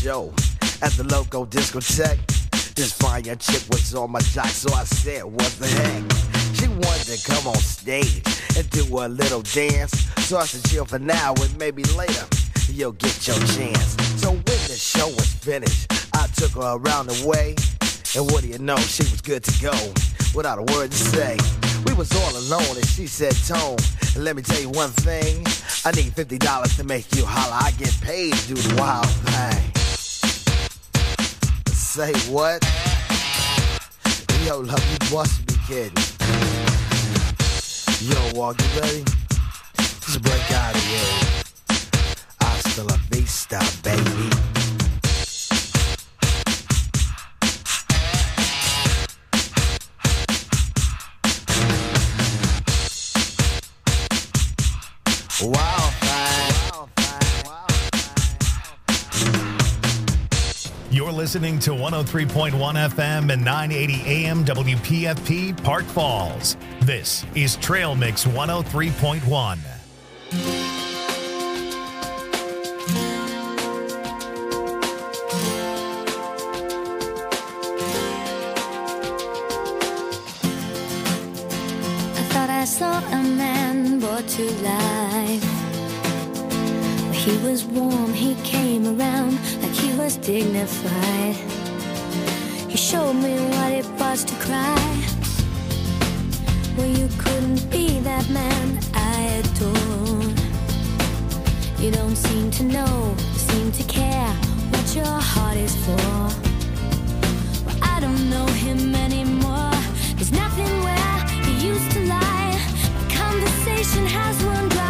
show at the local discotheque. This fine young chick was on my jock, so I said, what the heck? She wanted to come on stage and do a little dance. So I said, chill for now and maybe later you'll get your chance. So when the show was finished, I took her around the way. And what do you know, she was good to go without a word to say. We was all alone and she said, Tone, let me tell you one thing. I need $50 to make you holler. I get paid to do the wild thing. Say what? Yo, love, you must be kidding. Yo, Walk, you ready? Just break out of here. Hasta la vista, baby. Wow, You're listening to 103.1 FM and 980 AM WPFP Park Falls. This is Trail Mix 103.1. I thought I saw a man brought to life. He was warm, he came around like he was dignified. He showed me what it was to cry. Well, you couldn't be that man I adore. You don't seem to know, seem to care what your heart is for. Well, I don't know him anymore. There's nothing where he used to lie. My conversation has run dry.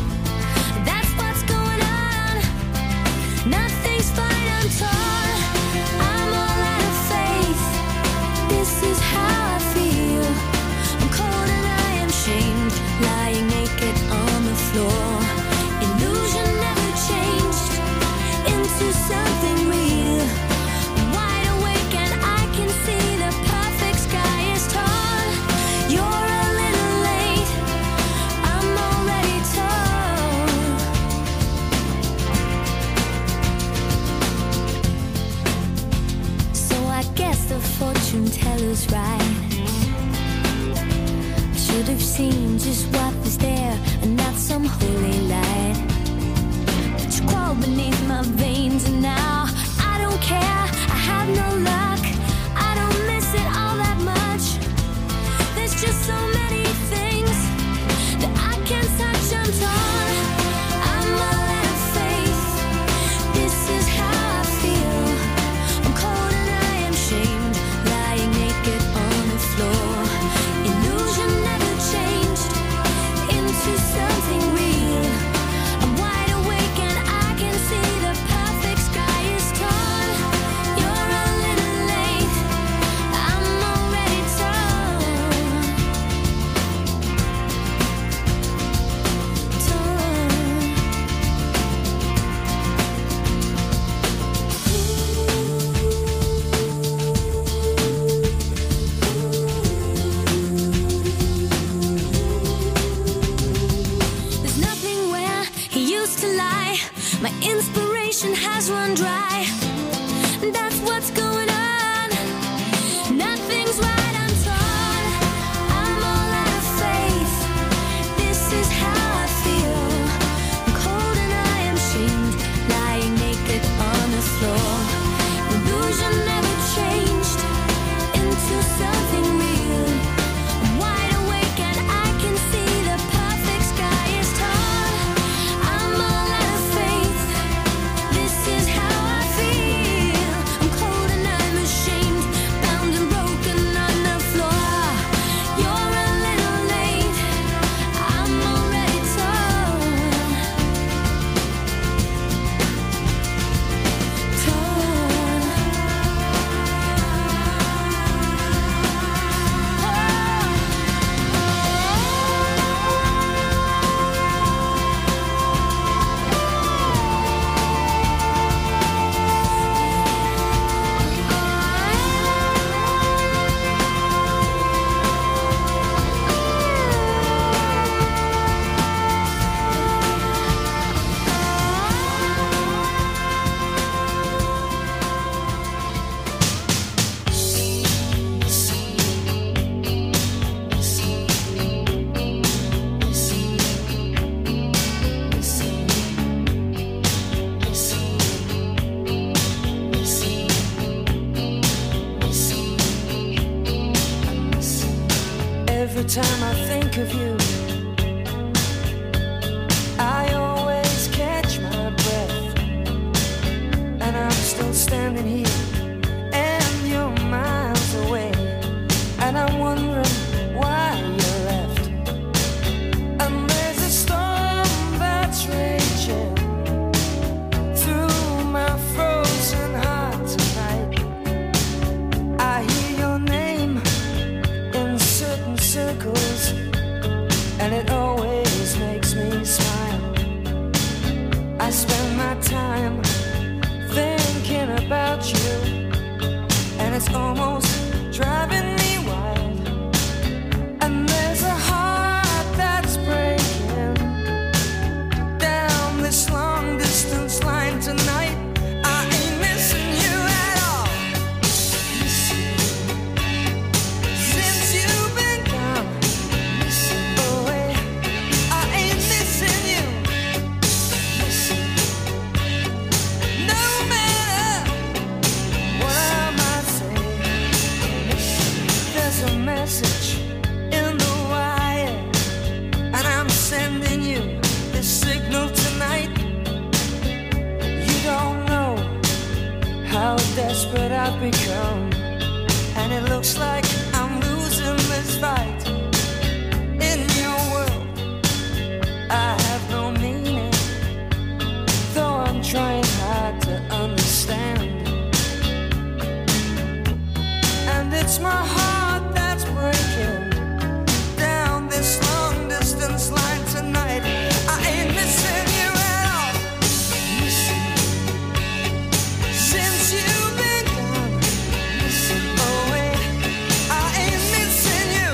Nothing's fine, I'm torn. I'm all out of faith. This is how I feel. I'm cold and I am shamed, lying naked on the floor. Illusion never changed into something real. I'm wide awake and I can see the perfect sky is tall. You're a little late, I'm already torn. I guess the fortune teller's right. I should have seen just what was there and not some holy light. But you crawled beneath my veins and now I don't care. I have no luck. I don't miss it all that much. There's just so many things that I can't touch. I'm torn. I'm all out of faith. This is how I feel. I'm cold and I am shamed, lying naked on the floor. Illusion never changed into something real. I'm wide awake and I can see the perfect sky is torn. You're a little late, I'm already torn. There's nothing where he used to lie. My inspiration has run dry. That's what's going on. Nothing's right, I'm torn. I'm all out of faith. This is how I feel. I'm cold and I am shamed, lying naked on the floor. Illusion never changed into something real. I'm wide awake and I can see the perfect sky is tall. I'm all out of faith. This is how I feel. Every time I think of you, I always catch my breath, and I'm still standing here, and you're miles away, and I'm wondering why you left. And there's a storm that's raging through my frozen heart tonight. I hear your name in certain circles, and it always makes me smile. I spend my time thinking about you, and it's almost driving me wild. And there's a heart that's breaking down this long distance line tonight. I ain't missing you at all. Since you've been gone away, I ain't missing you. No matter what I might say, there's a message in the wire, and I'm sending you this signal tonight. You don't know how desperate I've become, and it looks like I'm losing this fight. In your world, I have no meaning, though I'm trying hard to understand. And it's my heart that's breaking down this long distance line tonight. I ain't missing you at all. Since you've been gone away, I ain't missing you.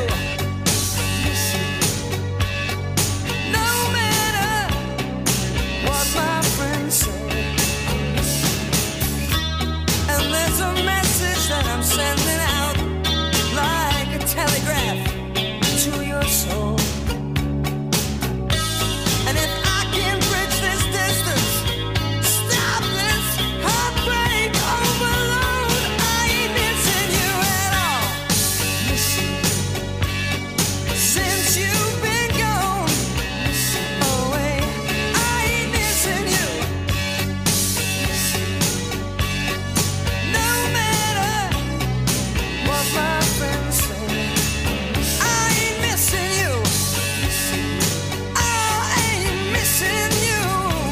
No matter what my friends say. And there's a message that I'm sending out like a telegraph to your soul. And if I can bridge this distance, stop this heartbreak overload, I ain't missing you at all. Since you've been gone away, I ain't missing you. No matter what my friends say, I ain't missing you. I ain't missing you.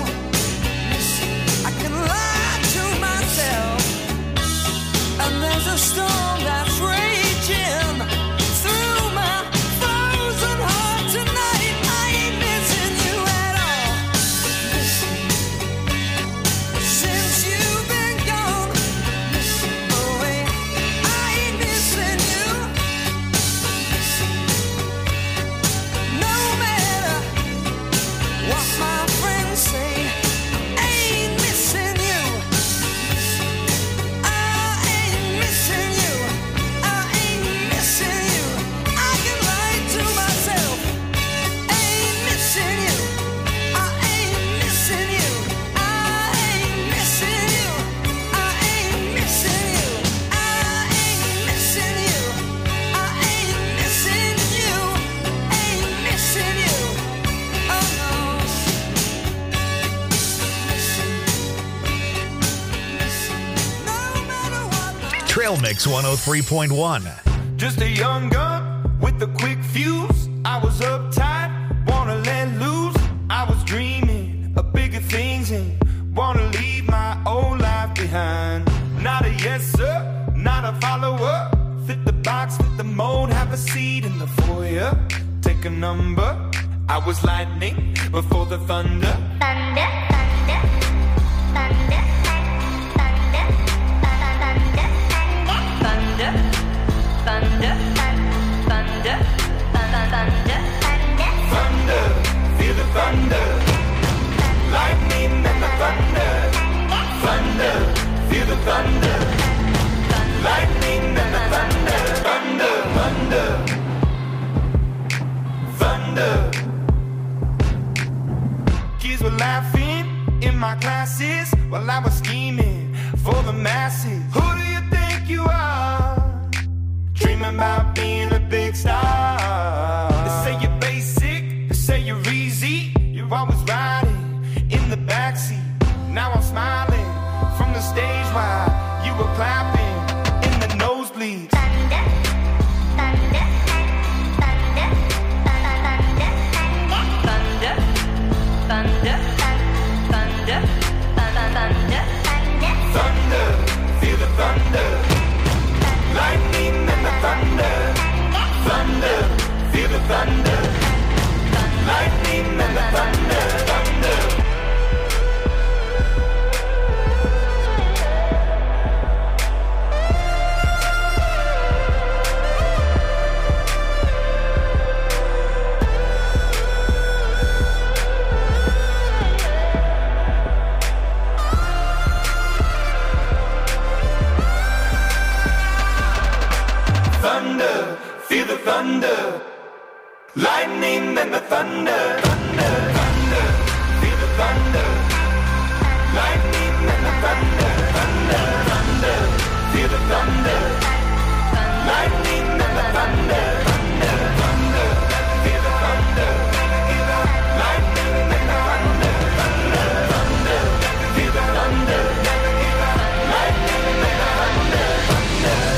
I can lie to myself, and there's a storm that's raging through my frozen heart tonight. I ain't missing you at all. Since you've been gone away, I ain't missing you. No matter what my friends say, ain't missing you. I ain't missing you. I ain't missing you. I can lie to myself. Ain't missing you. I ain't missing you. I ain't missing you. I ain't missing you. I ain't missing you. I ain't missing you. Ain't missing you. Oh no. No matter what. Trail Mix 103.1. Just a young gun with a quick fuse. I was uptight, wanna let loose. I was dreaming of bigger things and wanna leave my old life behind. Not a yes sir, not a follower. Fit the box, fit the mold, have a seat in the foyer. Take a number. I was lightning before the thunder. Thunder, thunder, thunder, thunder, thunder, thunder, thunder, thunder, thunder, Thunder, feel the thunder. Lightning and the thunder. Thunder, feel the thunder. Lightning and the thunder. Thunder, thunder. Thunder. Kids were laughing in my classes while I was scheming for the masses. Who do you think you are? Dreaming about being a big star. thunder, lightning and the thunder, thunder. Thunder, feel the thunder, lightning and the thunder, thunder, thunder, feel the thunder, lightning and the thunder, thunder, thunder, feel the thunder, lightning and the thunder, thunder, thunder, feel the thunder, lightning and the thunder, thunder, thunder, feel the thunder, lightning and the thunder, thunder.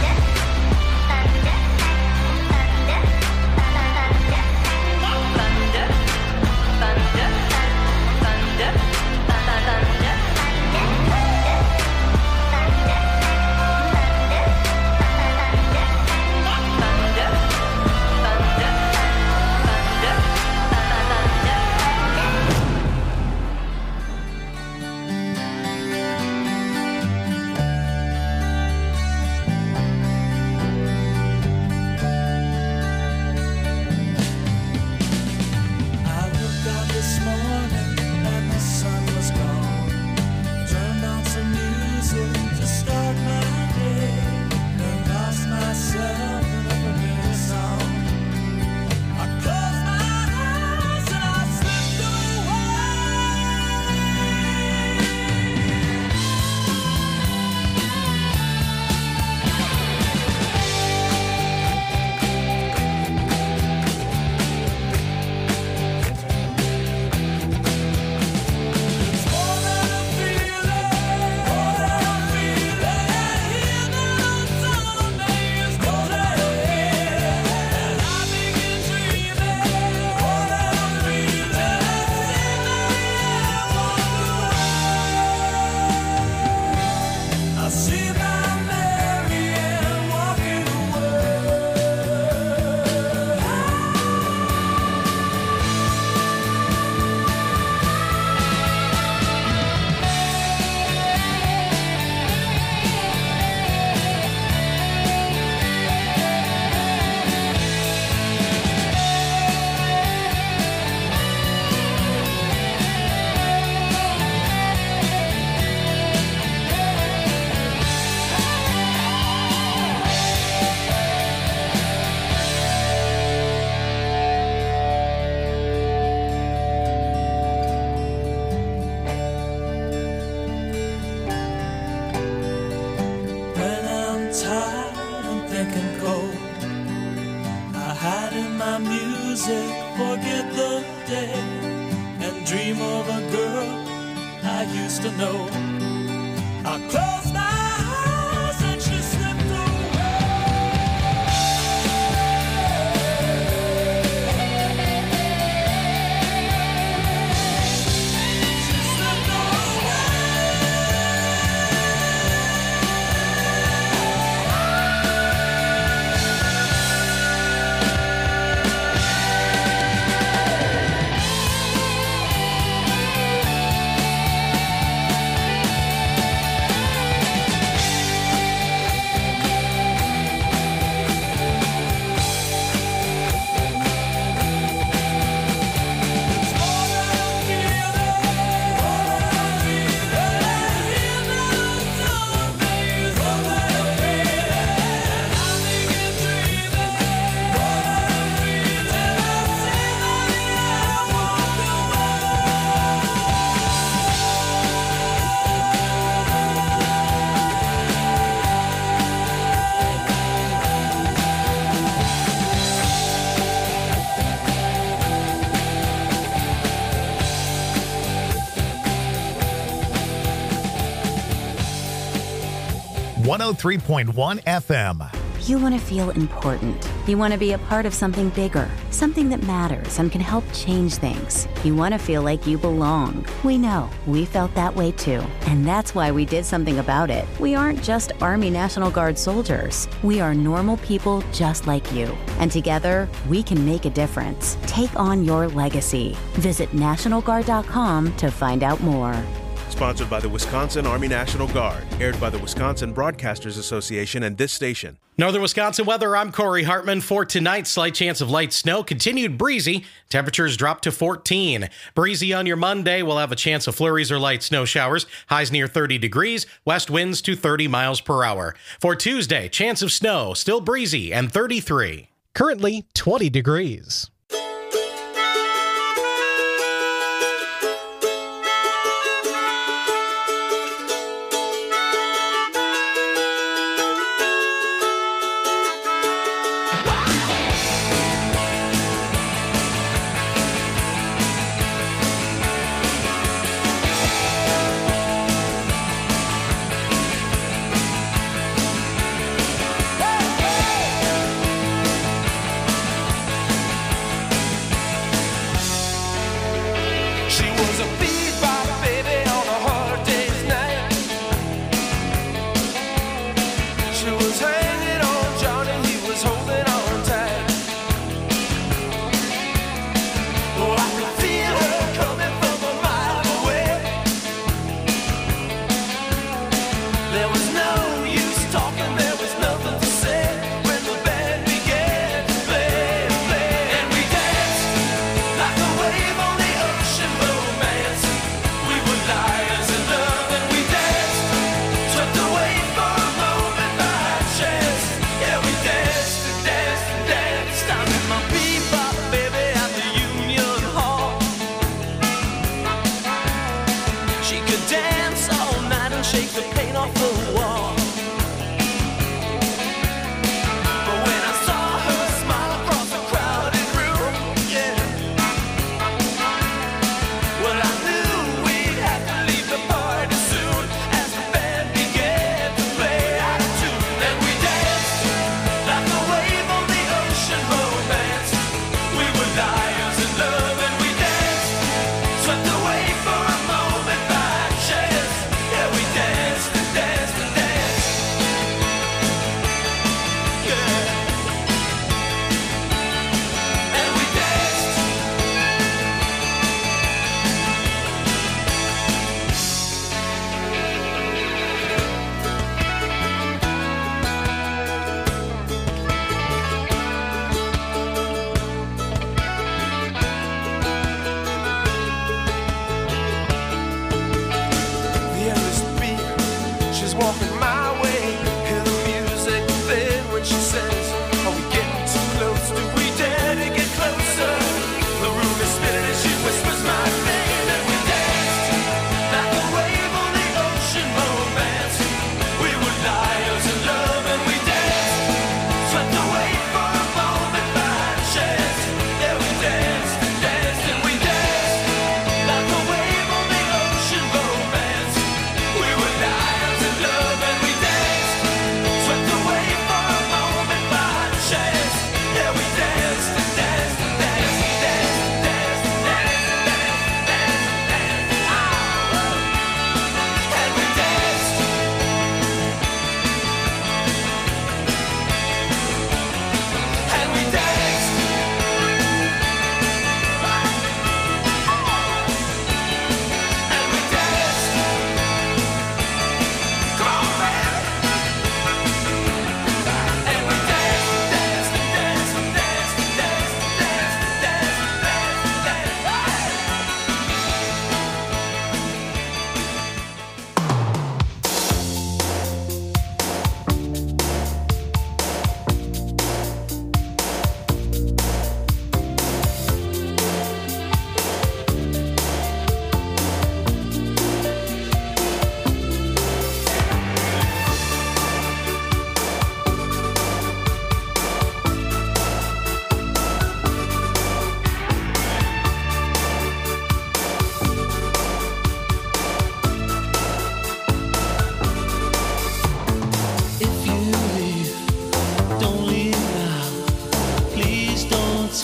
Forget the day and dream of a girl I used to know. I close my eyes and she slipped away. She slipped .1 FM. You want to feel important. You want to be a part of something bigger, something that matters and can help change things. You want to feel like you belong. We know. We felt that way too. And that's why we did something about it. We aren't just Army National Guard soldiers. We are normal people just like you. And together, we can make a difference. Take on your legacy. Visit NationalGuard.com to find out more. Sponsored by the Wisconsin Army National Guard. Aired by the Wisconsin Broadcasters Association and this station. Northern Wisconsin weather, I'm Corey Hartman. For tonight, slight chance of light snow. Continued breezy. Temperatures drop to 14. Breezy on your Monday. We'll have a chance of flurries or light snow showers. Highs near 30 degrees. West winds to 30 miles per hour. For Tuesday, chance of snow. Still breezy and 33. Currently 20 degrees.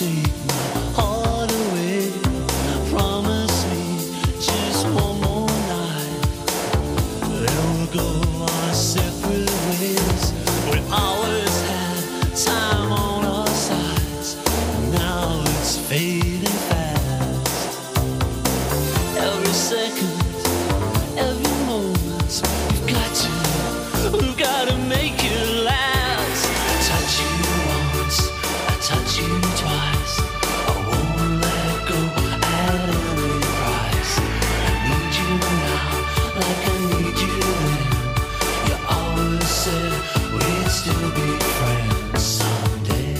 take my heart away. Promise me just one more night, then we'll go our separate ways. We always had time on our sides, now it's fading fast. Every second, every moment, we've got to make it last. Touch you once, I touch you twice. I won't let go at any price. I need you now, like I need you then. You always said we'd still be friends someday.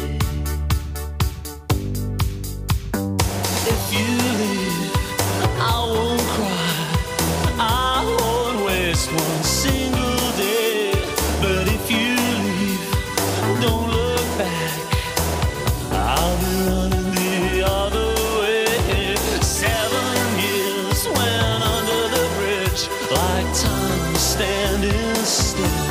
If you leave, I won't cry, I won't waste one single day. But if you leave, don't look back, I'll be running the other way. 7 years went under the bridge, like time was standing still.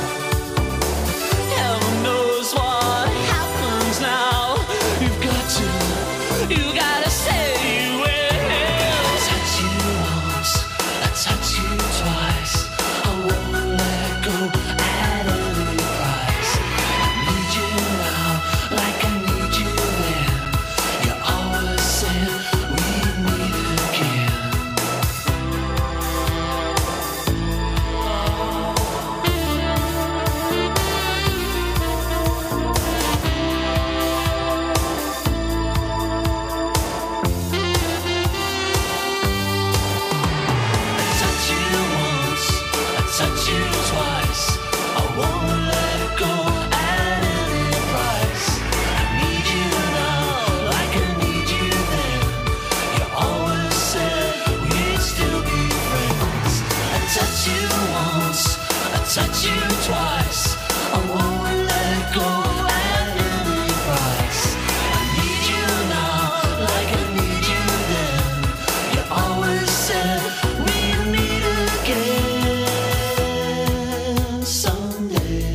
Heaven knows what happens now. You gotta say you will. Touch you once, I touch you twice. I won't let go at any price. I need you now, like I need you then. You always said we'd meet again. I touch you once, I touch you twice. I won't let go at any price. I need you now, like I need you then. You always said we'd still be friends. I touch you once, I touch you twice. I won't let go at any price. I need you now, like I need you then. You always said we'd meet again someday.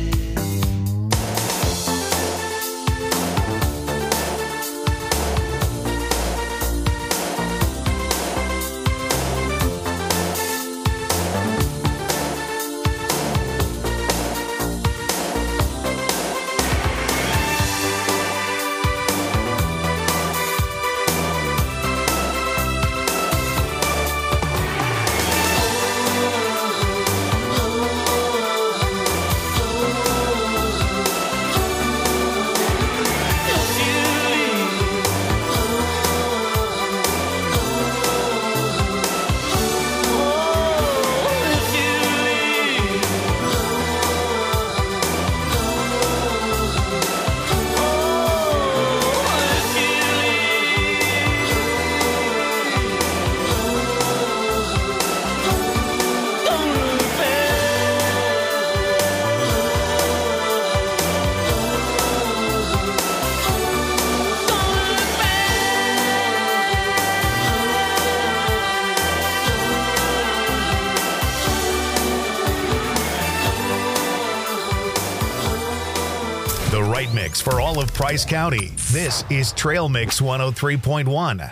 The right mix for all of Price County. This is Trail Mix 103.1.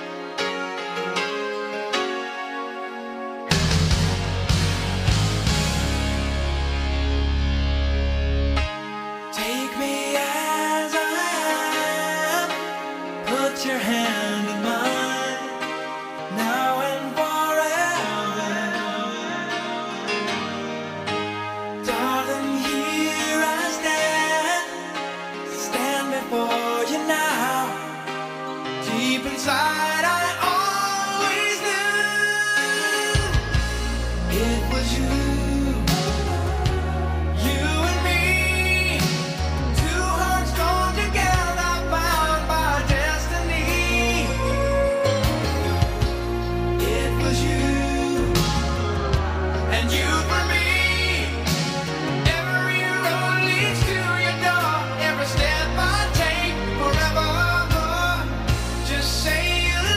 Take me as I am. Put your hand in mine. Now and forever. Darling, here I stand before you now. Deep inside, I always knew it was you. You and me, two hearts joined together, bound by destiny. It was you, and you for me. Every road leads to your door. Every step I take, forevermore. Just say you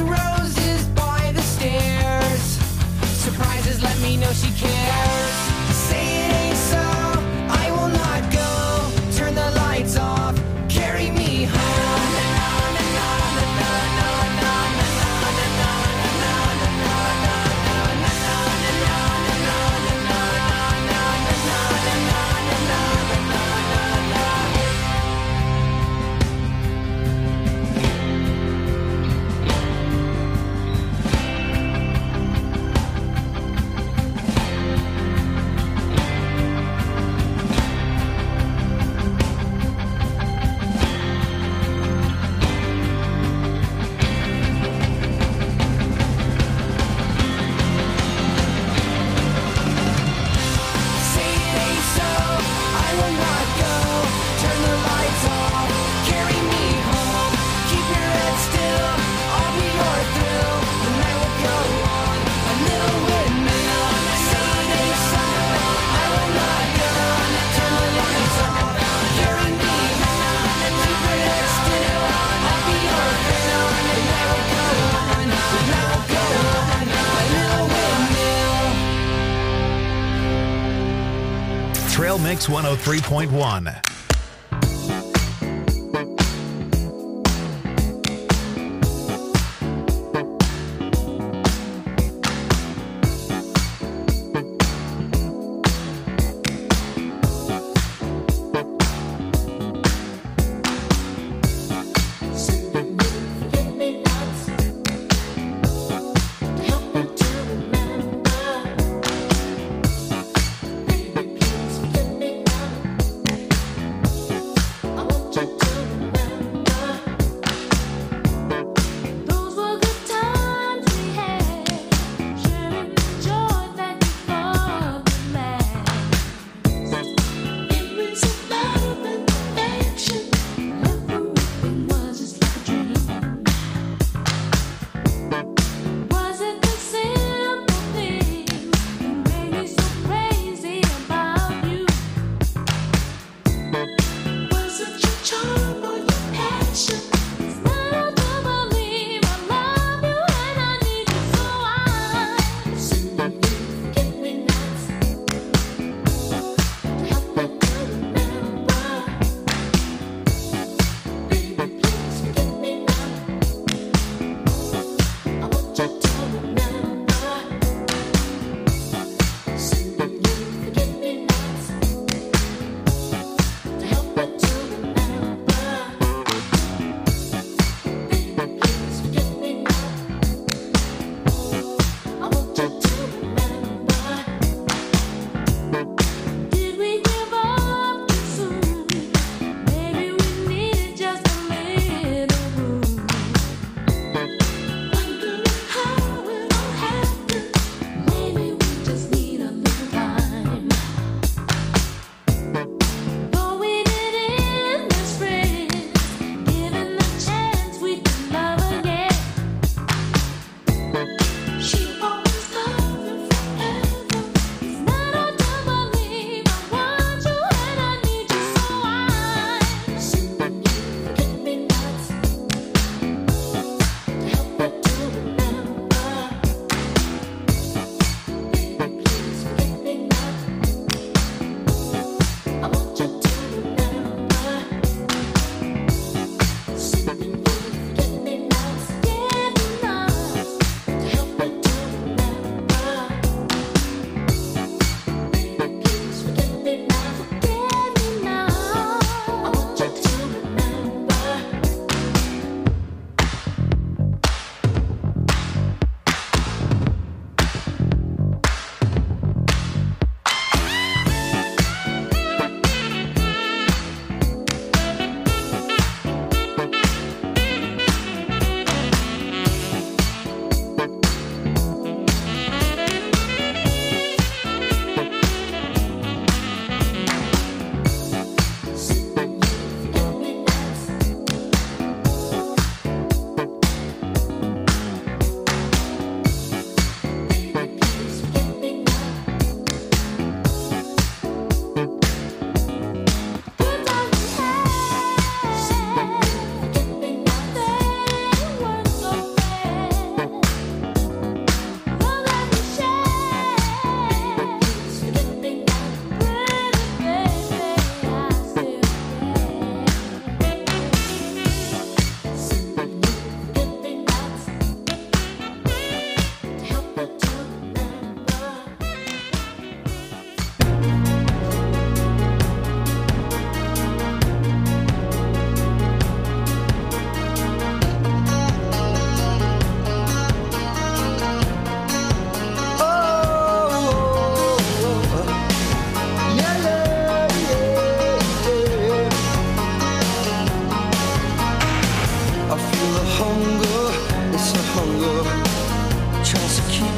roses by the stairs. Surprises let me know she cares. Say it ain't so, I will not go. Turn the lights off, carry me home. Trail Mix 103.1.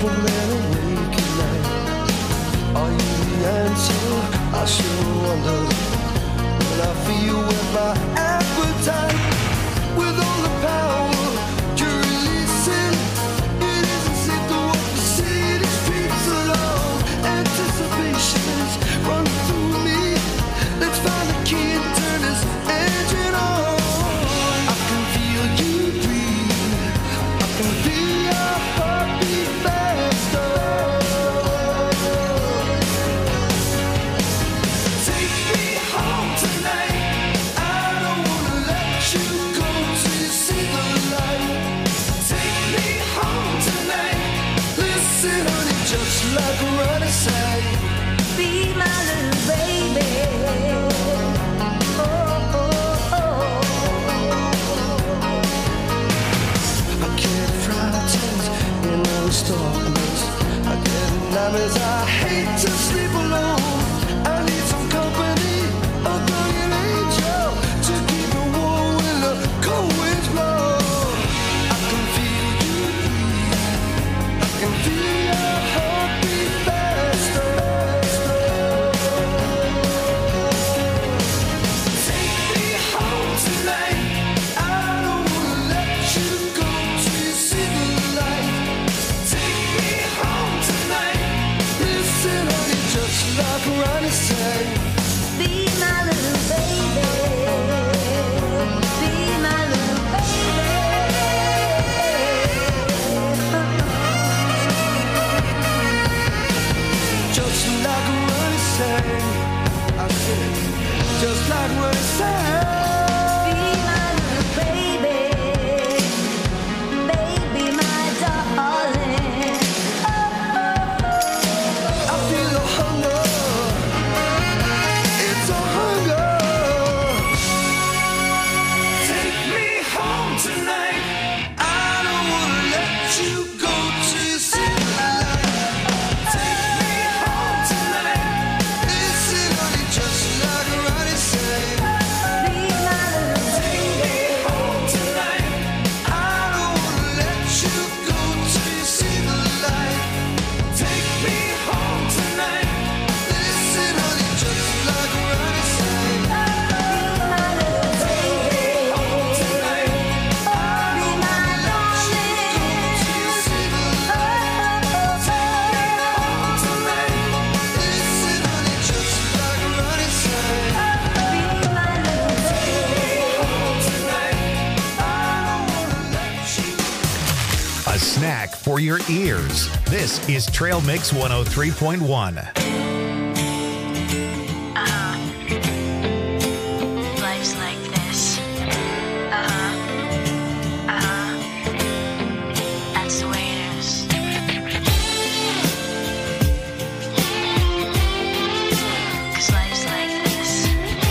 up and awake at night. Are you the answer? I sure wonder. When I feel with my appetite, with all the power you're releasing, it isn't safe to walk the city streets alone. Anticipation is running through me. Let's find the key and turn this engine on. I can feel you breathe. I can feel your heartbeat faster. Take me home tonight. I don't wanna let you go till you see the light. Take me home tonight. Listen, honey, just like a running sight. Be my little baby. I get frightened in all the darkness. I get nightmares. I hate to sleep alone. I need some company, a guardian angel to keep me warm when the cold winds blow. I can feel you breathe. I can feel your heartbeat faster. Take me home tonight. I don't wanna let you go till you see the light. Take me home tonight. Listen, honey, just like Ronnie said. Be my little baby. Be my little baby. Just like Ronnie said. I said, just like Ronnie said. Be my little baby. Baby, my darling. I feel a hunger. It's a hunger. Take me home tonight. I don't wanna let you go till you see the light. Take me home tonight. Listen, honey, just like Ronnie said. Be my little Take me home tonight. I don't wanna let you go till you see the light. Take me home tonight. Listen, honey, just like Ronnie said. Take me home tonight. I don't wanna let you go till you see the light. Take me home tonight. Listen, honey, just like Ronnie said. Be my little Home tonight. I don't wanna let you. A snack for your ears. This is Trail Mix 103.1. Life's like this. That's the way it is. 'Cause life's like this.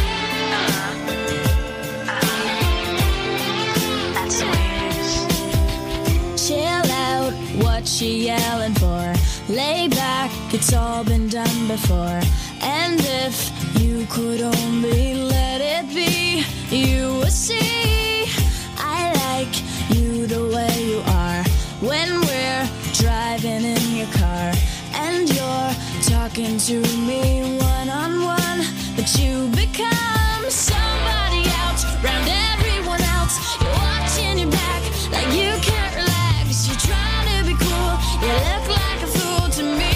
That's the way it is. Chill out, what you yelling for? Lay back, it's all been done before. And if you could only let it be, you would see I like you the way you are. When we're driving in your car and you're talking to me one-on-one, but you become somebody else round everyone else. You're watching your back like you can't relax. You're trying to be cool, you look like a fool to me.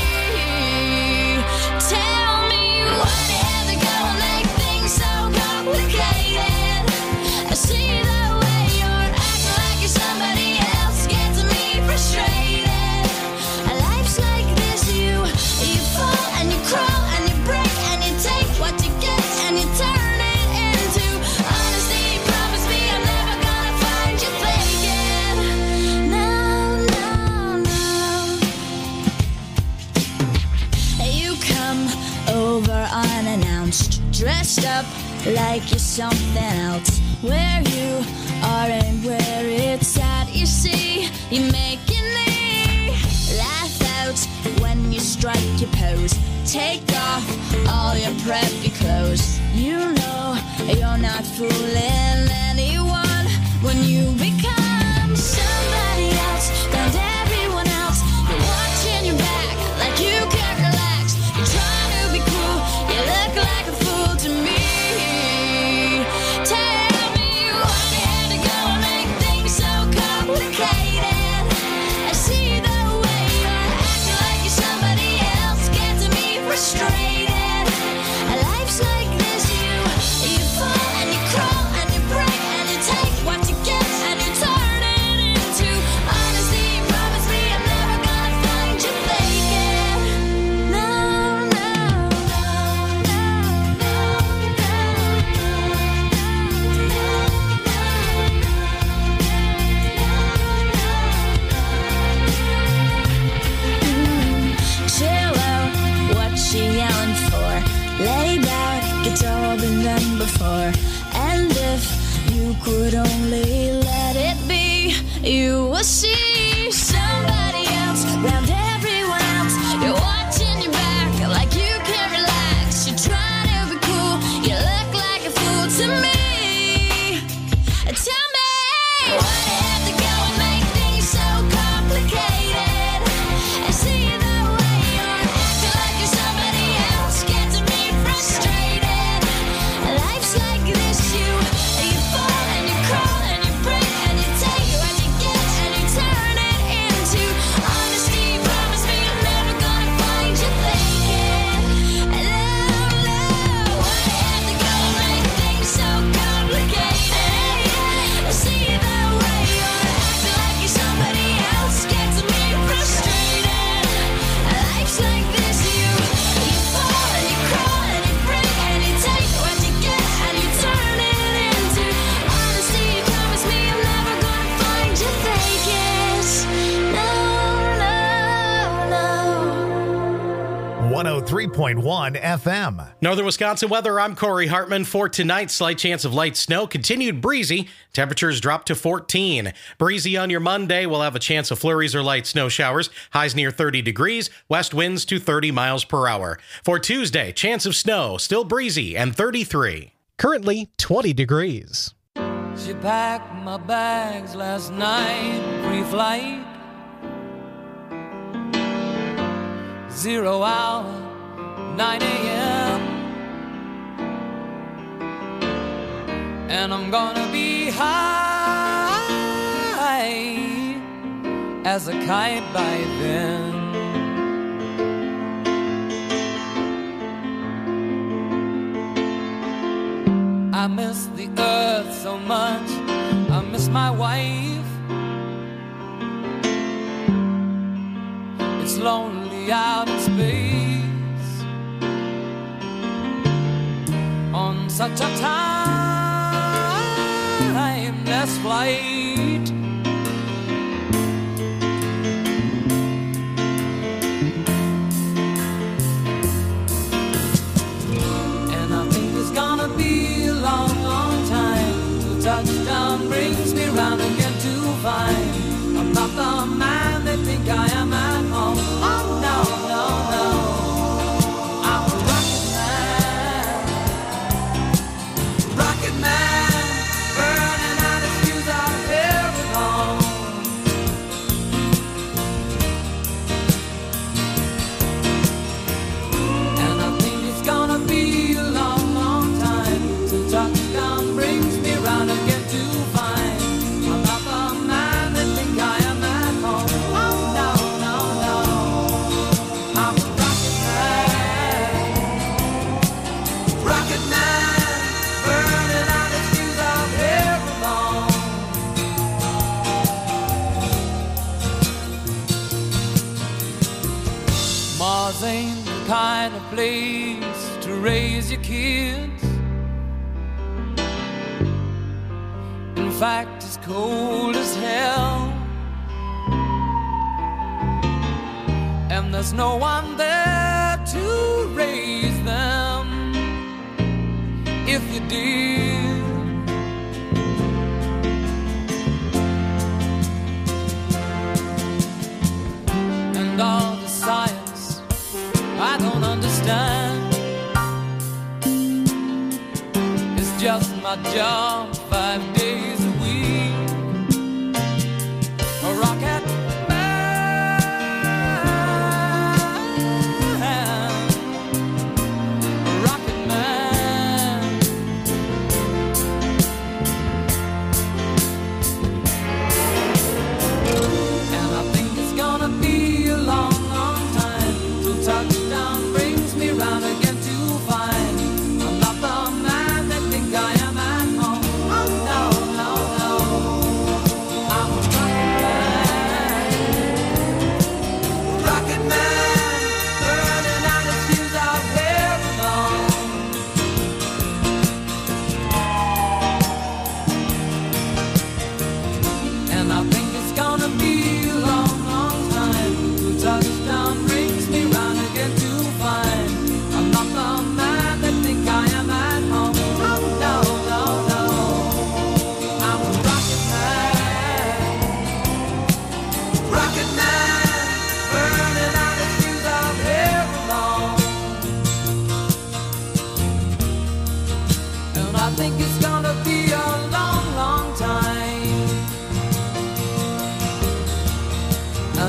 Tell me why do you have to go and make things so complicated? I see the way you're acting like you're somebody else, gets me frustrated. Life's like this, you fall and you crawl and you break and you take what you get and you turn it into honesty. Promise me I'm never gonna find you faking. No, no, no. You come over unannounced, dressed up like you're something else. Where you are and where it's at, you see, you making me laugh out when you strike your pose. Take off all your preppy clothes. You know you're not fooling anyone when you become somebody else and everyone else. You're watching before. And if you could only let it be, you will see somebody else round everyone else. You're watching your back like you can't relax. You're trying to be cool, you look like a fool to me. Tell me, why do you have to go and make things so complicated? And see it that way, you're acting like you're somebody else, getting me frustrated. Life's like this, you fall and you crawl and you break and you take what you get and you turn it into honesty. Promise me you're never gonna find you faking. No, why do you have to go and make things so complicated? See it that way, you're acting like you're somebody else, gets me frustrated. Life's like this, you fall and you crawl and you break and you take what you get and you turn it into honesty. You promise me I'm never gonna find you faking. No, no, no. 103.1 FM. Northern Wisconsin weather, I'm Corey Hartman. For tonight, slight chance of light snow, continued breezy. Temperatures drop to 14. Breezy on your Monday. We'll have a chance of flurries or light snow showers. Highs near 30 degrees. West winds to 30 miles per hour. For Tuesday, chance of snow, still breezy and 33. Currently 20 degrees. She packed my bags last night, pre-flight. 0 hour, 9 a.m. And I'm gonna be high as a kite by then. I miss the earth so much, I miss my wife. It's lonely out in space on such a timeless flight. And I think it's gonna be a long, long time till touchdown brings me round again to find I'm not the man they think I am at home. Oh no, no, no, I'm a rocket man, burning out his fuse out of every home. And I think it's gonna be a long, long time till touchdown brings me round again to find I'm not the man they think I am at home. Oh no, no, no, I'm a rocket man, burning out his fuse out every home. Mars ain't the kind of place to raise your kids. In fact, it's cold as hell, and there's no one there to raise them if you did. And all the science I don't understand, it's just my job 5 days a week. A rocket man, a rocket man. And I think it's gonna be a long, long time till touchdown brings me round again to find I'm not the man that think I am at home. Oh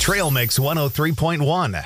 Trail Mix 103.1.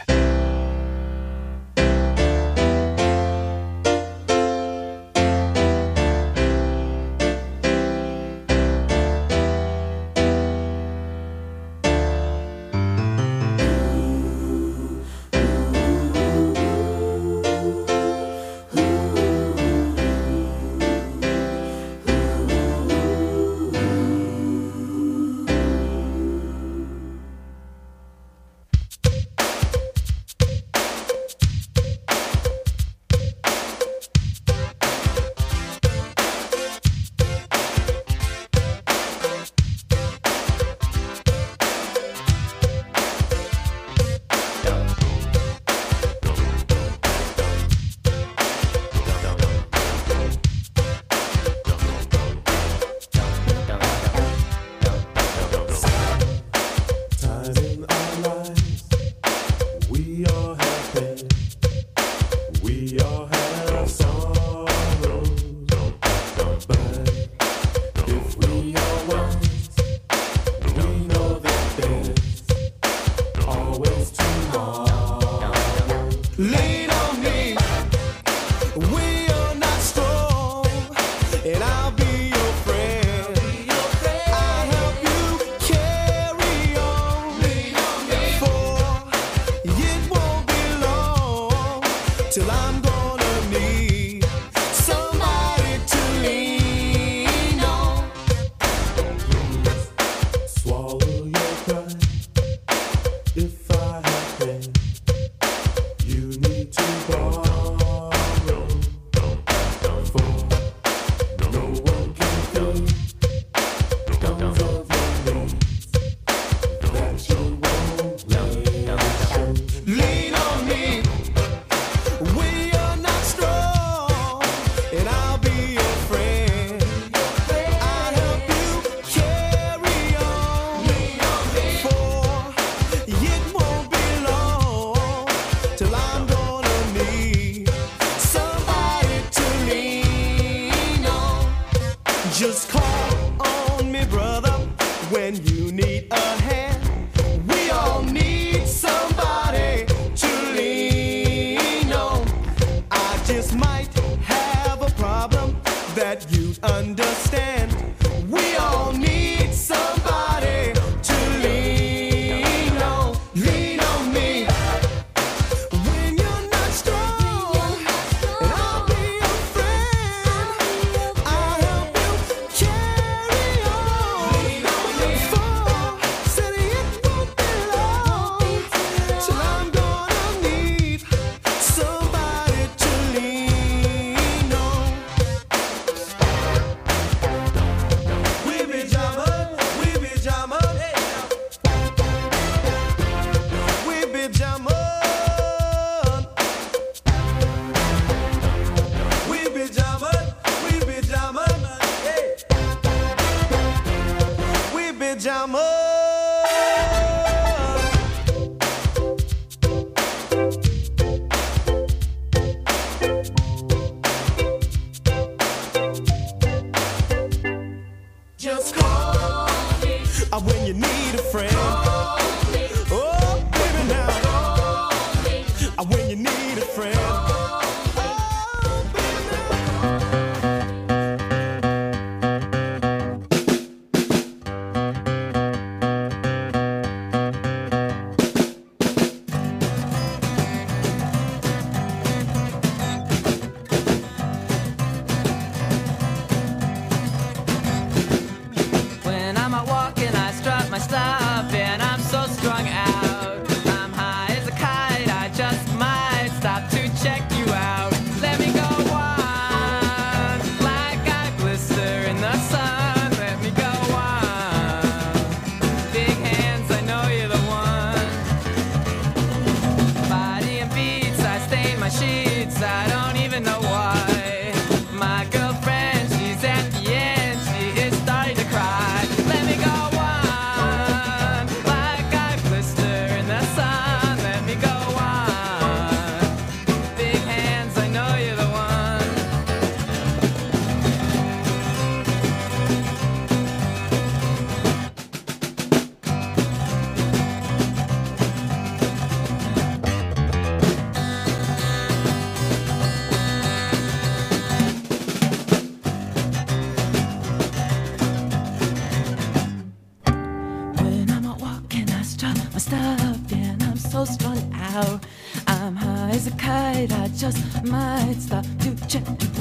my stuff, and I'm so strung out. I'm high as a kite, I just might stop to check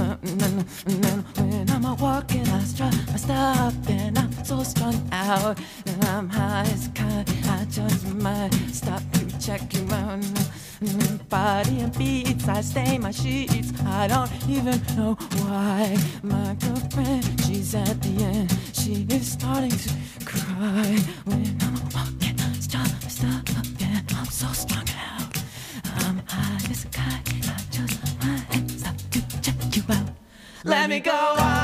when I'm out walking, I strut my stuff, and I'm so strung out. And I'm high as a kite, I just might stop to check you out. Body and beats, I stain my sheets, I don't even know why. My girlfriend, she's at the end, she is starting to cry. When I'm walking, stop, yeah, I'm so strung out. I'm high as a kite, I just might stop to check you out. Let me go on.